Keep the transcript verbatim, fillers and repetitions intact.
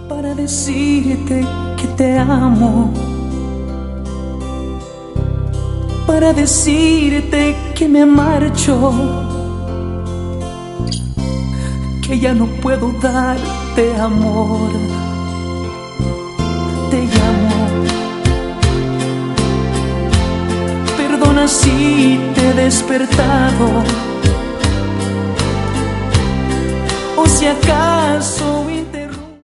para decirte que te amo, para decirte que me marcho, que ya no puedo darte amor. Te llamo, perdona si te he despertado, o si acaso